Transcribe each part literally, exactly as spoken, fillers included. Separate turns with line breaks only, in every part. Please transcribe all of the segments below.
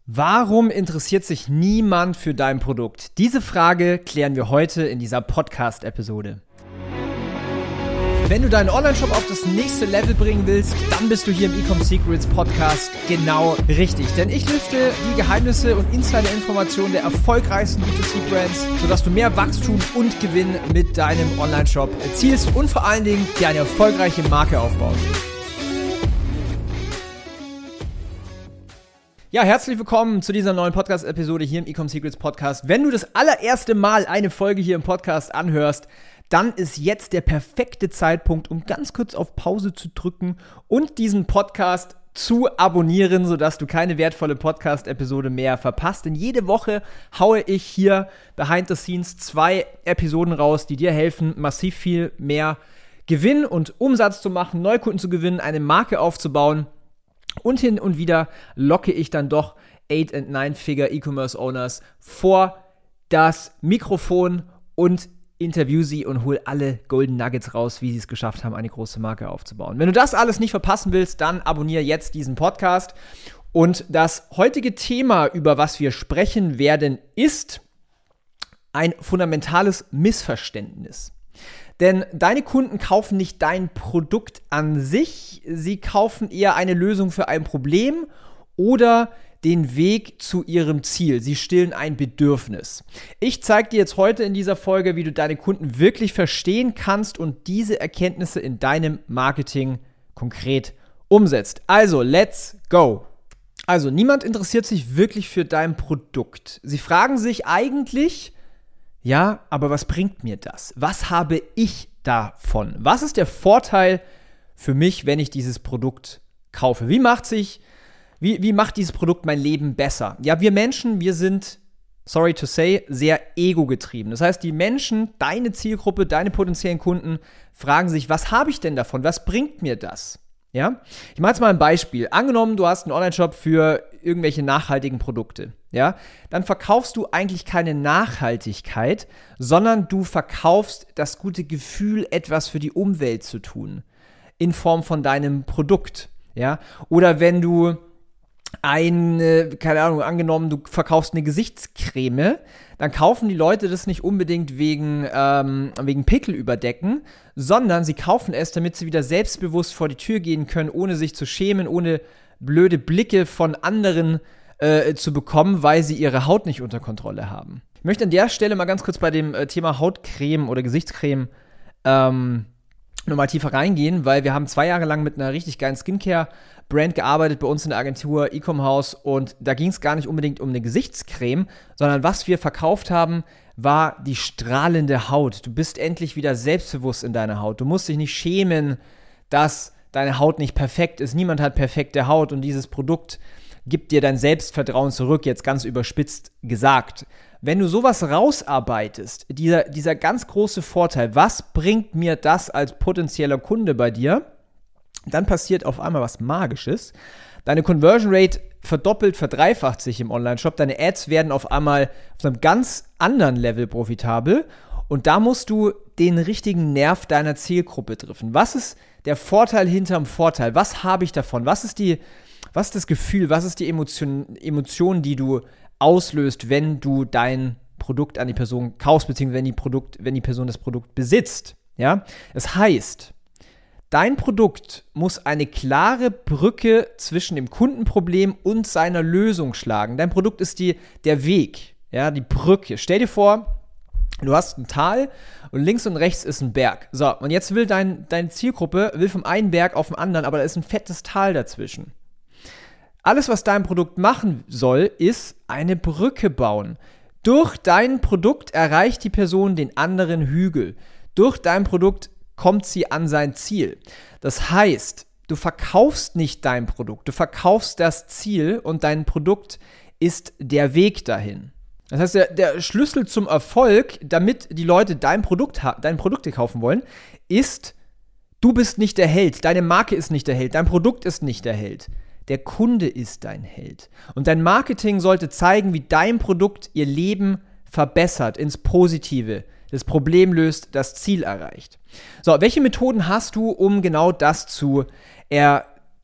Warum interessiert sich niemand für dein Produkt? Diese Frage klären wir heute in dieser Podcast-Episode. Wenn du deinen Onlineshop auf das nächste Level bringen willst, dann bist du hier im Ecom Secrets Podcast genau richtig. Denn ich lüfte die Geheimnisse und Insider-Informationen der erfolgreichsten B zwei C-Brands, sodass du mehr Wachstum und Gewinn mit deinem Onlineshop erzielst und vor allen Dingen dir eine erfolgreiche Marke aufbaust. Ja, herzlich willkommen zu dieser neuen Podcast-Episode hier im Ecom Secrets Podcast. Wenn du das allererste Mal eine Folge hier im Podcast anhörst, dann ist jetzt der perfekte Zeitpunkt, um ganz kurz auf Pause zu drücken und diesen Podcast zu abonnieren, sodass du keine wertvolle Podcast-Episode mehr verpasst. Denn jede Woche haue ich hier behind the scenes zwei Episoden raus, die dir helfen, massiv viel mehr Gewinn und Umsatz zu machen, Neukunden zu gewinnen, eine Marke aufzubauen. Und hin und wieder locke ich dann doch eight- und nine-Figure E-Commerce-Owners vor das Mikrofon und interview sie und hole alle Golden Nuggets raus, wie sie es geschafft haben, eine große Marke aufzubauen. Wenn du das alles nicht verpassen willst, dann abonniere jetzt diesen Podcast. Und das heutige Thema, über was wir sprechen werden, ist ein fundamentales Missverständnis. Denn deine Kunden kaufen nicht dein Produkt an sich, sie kaufen eher eine Lösung für ein Problem oder den Weg zu ihrem Ziel. Sie stillen ein Bedürfnis. Ich zeige dir jetzt heute in dieser Folge, wie du deine Kunden wirklich verstehen kannst und diese Erkenntnisse in deinem Marketing konkret umsetzt. Also, let's go! Also, niemand interessiert sich wirklich für dein Produkt. Sie fragen sich eigentlich: Ja, aber was bringt mir das? Was habe ich davon? Was ist der Vorteil für mich, wenn ich dieses Produkt kaufe? Wie macht sich, wie, wie macht dieses Produkt mein Leben besser? Ja, wir Menschen, wir sind, sorry to say, sehr ego-getrieben. Das heißt, die Menschen, deine Zielgruppe, deine potenziellen Kunden, fragen sich: Was habe ich denn davon? Was bringt mir das? Ja, ich mache jetzt mal ein Beispiel. Angenommen, du hast einen Online-Shop für irgendwelche nachhaltigen Produkte, ja, dann verkaufst du eigentlich keine Nachhaltigkeit, sondern du verkaufst das gute Gefühl, etwas für die Umwelt zu tun, in Form von deinem Produkt, ja. Oder wenn du ein, keine Ahnung, angenommen, du verkaufst eine Gesichtscreme, dann kaufen die Leute das nicht unbedingt wegen, ähm, wegen Pickel überdecken, sondern sie kaufen es, damit sie wieder selbstbewusst vor die Tür gehen können, ohne sich zu schämen, ohne blöde Blicke von anderen äh, zu bekommen, weil sie ihre Haut nicht unter Kontrolle haben. Ich möchte an der Stelle mal ganz kurz bei dem äh, Thema Hautcreme oder Gesichtscreme ähm, nochmal tiefer reingehen, weil wir haben zwei Jahre lang mit einer richtig geilen Skincare-Brand gearbeitet bei uns in der Agentur Ecom House und da ging es gar nicht unbedingt um eine Gesichtscreme, sondern was wir verkauft haben, war die strahlende Haut. Du bist endlich wieder selbstbewusst in deiner Haut. Du musst dich nicht schämen, dass deine Haut nicht perfekt ist. Niemand hat perfekte Haut und dieses Produkt gibt dir dein Selbstvertrauen zurück, jetzt ganz überspitzt gesagt. Wenn du sowas rausarbeitest, dieser, dieser ganz große Vorteil, was bringt mir das als potenzieller Kunde bei dir, dann passiert auf einmal was Magisches. Deine Conversion Rate verdoppelt, verdreifacht sich im Onlineshop, deine Ads werden auf einmal auf einem ganz anderen Level profitabel und da musst du den richtigen Nerv deiner Zielgruppe treffen. Was ist der Vorteil hinterm Vorteil? Was habe ich davon? Was ist die, was ist das Gefühl, was ist die Emotion, Emotion, die du auslöst, wenn du dein Produkt an die Person kaufst, beziehungsweise wenn die, Produkt, wenn die Person das Produkt besitzt. Ja? Das heißt, dein Produkt muss eine klare Brücke zwischen dem Kundenproblem und seiner Lösung schlagen. Dein Produkt ist die, der Weg, ja, die Brücke. Stell dir vor, du hast ein Tal und links und rechts ist ein Berg. So, und jetzt will dein, deine Zielgruppe will vom einen Berg auf den anderen, aber da ist ein fettes Tal dazwischen. Alles, was dein Produkt machen soll, ist eine Brücke bauen. Durch dein Produkt erreicht die Person den anderen Hügel. Durch dein Produkt kommt sie an sein Ziel. Das heißt, du verkaufst nicht dein Produkt, du verkaufst das Ziel und dein Produkt ist der Weg dahin. Das heißt, der, der Schlüssel zum Erfolg, damit die Leute dein Produkt, deine Produkte kaufen wollen, ist, du bist nicht der Held, deine Marke ist nicht der Held, dein Produkt ist nicht der Held. Der Kunde ist dein Held. Und dein Marketing sollte zeigen, wie dein Produkt ihr Leben verbessert, ins Positive, das Problem löst, das Ziel erreicht. So, welche Methoden hast du, um genau das zu, er,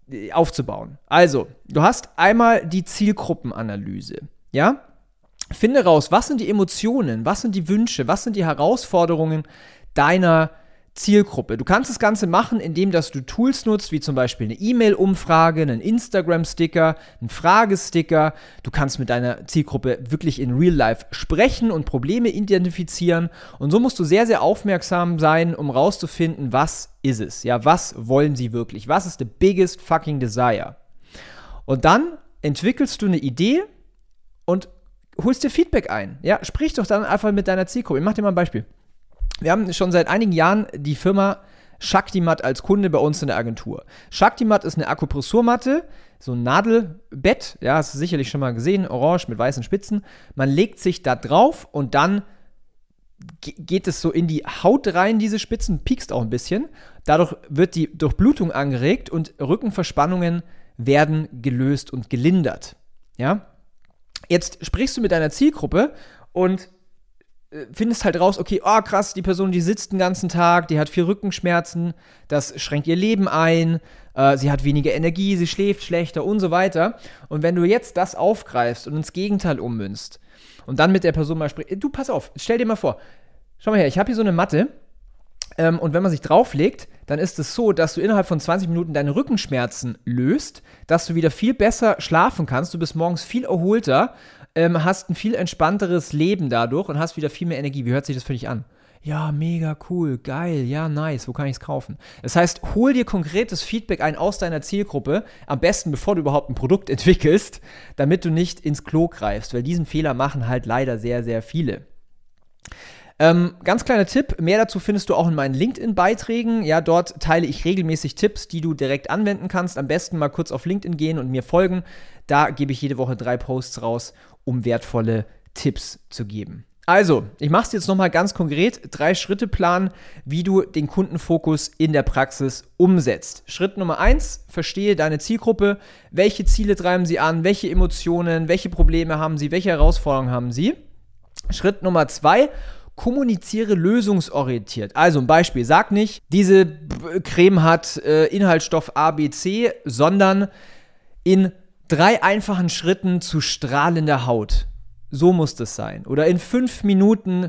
äh, aufzubauen. Also, du hast einmal die Zielgruppenanalyse, ja? Finde raus, was sind die Emotionen, was sind die Wünsche, was sind die Herausforderungen deiner Zielgruppe. Du kannst das Ganze machen, indem dass du Tools nutzt, wie zum Beispiel eine E-Mail-Umfrage, einen Instagram-Sticker, einen Fragesticker. Du kannst mit deiner Zielgruppe wirklich in Real Life sprechen und Probleme identifizieren. Und so musst du sehr, sehr aufmerksam sein, um rauszufinden, was ist es? Ja, was wollen sie wirklich? Was ist the biggest fucking desire? Und dann entwickelst du eine Idee und holst dir Feedback ein. Ja, sprich doch dann einfach mit deiner Zielgruppe. Ich mach dir mal ein Beispiel. Wir haben schon seit einigen Jahren die Firma Shaktimat als Kunde bei uns in der Agentur. Shaktimat ist eine Akupressurmatte, so ein Nadelbett, ja, hast du sicherlich schon mal gesehen, orange mit weißen Spitzen. Man legt sich da drauf und dann ge- geht es so in die Haut rein, diese Spitzen, piekst auch ein bisschen. Dadurch wird die Durchblutung angeregt und Rückenverspannungen werden gelöst und gelindert. Ja? Jetzt sprichst du mit deiner Zielgruppe und findest halt raus, okay, oh krass, die Person, die sitzt den ganzen Tag, die hat viel Rückenschmerzen, das schränkt ihr Leben ein, äh, sie hat weniger Energie, sie schläft schlechter und so weiter. Und wenn du jetzt das aufgreifst und ins Gegenteil ummünzt und dann mit der Person mal sprichst, du, pass auf, stell dir mal vor, schau mal her, ich habe hier so eine Matte ähm, und wenn man sich drauflegt, dann ist es so, dass du innerhalb von zwanzig Minuten deine Rückenschmerzen löst, dass du wieder viel besser schlafen kannst, du bist morgens viel erholter, Ähm, hast ein viel entspannteres Leben dadurch und hast wieder viel mehr Energie. Wie hört sich das für dich an? Ja, mega cool, geil, ja, nice, wo kann ich es kaufen? Das heißt, hol dir konkretes Feedback ein aus deiner Zielgruppe, am besten bevor du überhaupt ein Produkt entwickelst, damit du nicht ins Klo greifst, weil diesen Fehler machen halt leider sehr, sehr viele. Ähm, ganz kleiner Tipp, mehr dazu findest du auch in meinen LinkedIn-Beiträgen. Ja, dort teile ich regelmäßig Tipps, die du direkt anwenden kannst. Am besten mal kurz auf LinkedIn gehen und mir folgen. Da gebe ich jede Woche drei Posts raus, um wertvolle Tipps zu geben. Also, ich mache es jetzt nochmal ganz konkret. Drei Schritte Plan, wie du den Kundenfokus in der Praxis umsetzt. Schritt Nummer eins, verstehe deine Zielgruppe. Welche Ziele treiben sie an? Welche Emotionen? Welche Probleme haben sie? Welche Herausforderungen haben sie? Schritt Nummer zwei, kommuniziere lösungsorientiert. Also ein Beispiel, sag nicht, diese B- Creme hat äh, Inhaltsstoff A, B, C, sondern in drei einfachen Schritten zu strahlender Haut. So muss das sein. Oder in fünf Minuten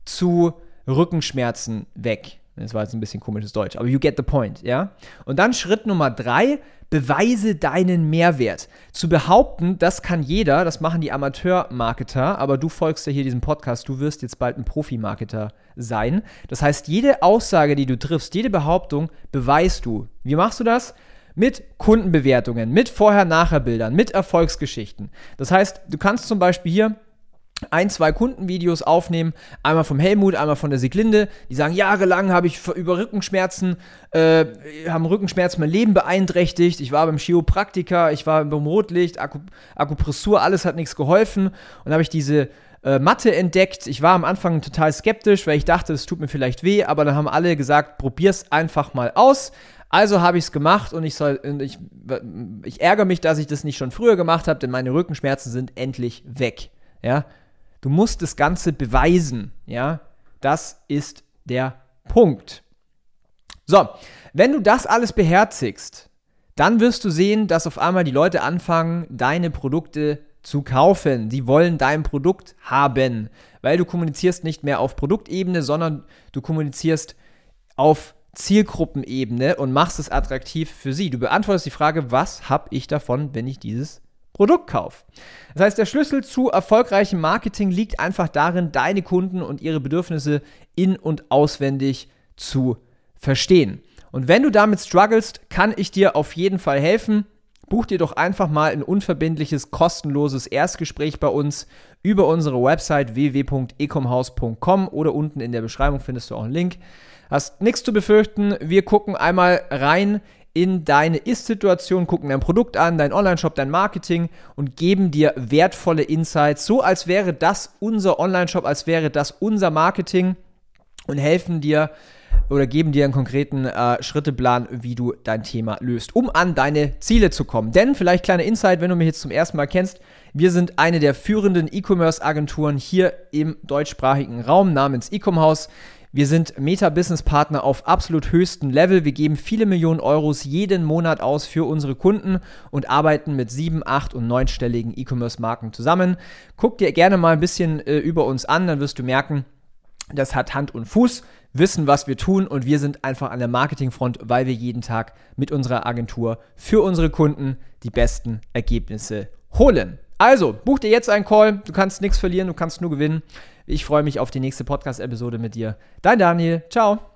zu Rückenschmerzen weg. Das war jetzt ein bisschen komisches Deutsch, aber you get the point, ja? Und dann Schritt Nummer drei, beweise deinen Mehrwert. Zu behaupten, das kann jeder, das machen die Amateur-Marketer, aber du folgst ja hier diesem Podcast, du wirst jetzt bald ein Profi-Marketer sein. Das heißt, jede Aussage, die du triffst, jede Behauptung, beweist du. Wie machst du das? Mit Kundenbewertungen, mit Vorher-Nachher-Bildern, mit Erfolgsgeschichten. Das heißt, du kannst zum Beispiel hier ein, zwei Kundenvideos aufnehmen, einmal vom Helmut, einmal von der Sieglinde, die sagen, jahrelang habe ich über Rückenschmerzen, äh, haben Rückenschmerzen mein Leben beeinträchtigt, ich war beim Chiropraktiker, ich war beim Rotlicht, Aku- Akupressur, alles hat nichts geholfen und dann habe ich diese äh, Matte entdeckt. Ich war am Anfang total skeptisch, weil ich dachte, es tut mir vielleicht weh, aber dann haben alle gesagt, probier's einfach mal aus. Also habe ich es gemacht und ich, soll, ich, ich ärgere mich, dass ich das nicht schon früher gemacht habe, denn meine Rückenschmerzen sind endlich weg. Ja? Du musst das Ganze beweisen, ja, das ist der Punkt. So, wenn du das alles beherzigst, dann wirst du sehen, dass auf einmal die Leute anfangen, deine Produkte zu kaufen. Die wollen dein Produkt haben, weil du kommunizierst nicht mehr auf Produktebene, sondern du kommunizierst auf Zielgruppenebene und machst es attraktiv für sie. Du beantwortest die Frage, was habe ich davon, wenn ich dieses Produkt kaufe? Das heißt, der Schlüssel zu erfolgreichem Marketing liegt einfach darin, deine Kunden und ihre Bedürfnisse in- und auswendig zu verstehen. Und wenn du damit strugglest, kann ich dir auf jeden Fall helfen. Buch dir doch einfach mal ein unverbindliches, kostenloses Erstgespräch bei uns über unsere Website w w w punkt ecomhaus punkt com oder unten in der Beschreibung findest du auch einen Link. Hast nichts zu befürchten, wir gucken einmal rein in deine Ist-Situation, gucken dein Produkt an, dein Online-Shop, dein Marketing und geben dir wertvolle Insights, so als wäre das unser Online-Shop, als wäre das unser Marketing und helfen dir oder geben dir einen konkreten äh, Schritteplan, wie du dein Thema löst, um an deine Ziele zu kommen. Denn, vielleicht kleiner Insight, wenn du mich jetzt zum ersten Mal kennst, wir sind eine der führenden E-Commerce-Agenturen hier im deutschsprachigen Raum namens Ecomhaus. Wir sind Meta-Business-Partner auf absolut höchstem Level. Wir geben viele Millionen Euros jeden Monat aus für unsere Kunden und arbeiten mit sieben-, acht- und neunstelligen E-Commerce-Marken zusammen. Guck dir gerne mal ein bisschen äh, über uns an, dann wirst du merken, das hat Hand und Fuß, wissen, was wir tun und wir sind einfach an der Marketingfront, weil wir jeden Tag mit unserer Agentur für unsere Kunden die besten Ergebnisse holen. Also, buch dir jetzt einen Call, du kannst nichts verlieren, du kannst nur gewinnen. Ich freue mich auf die nächste Podcast-Episode mit dir. Dein Daniel, ciao.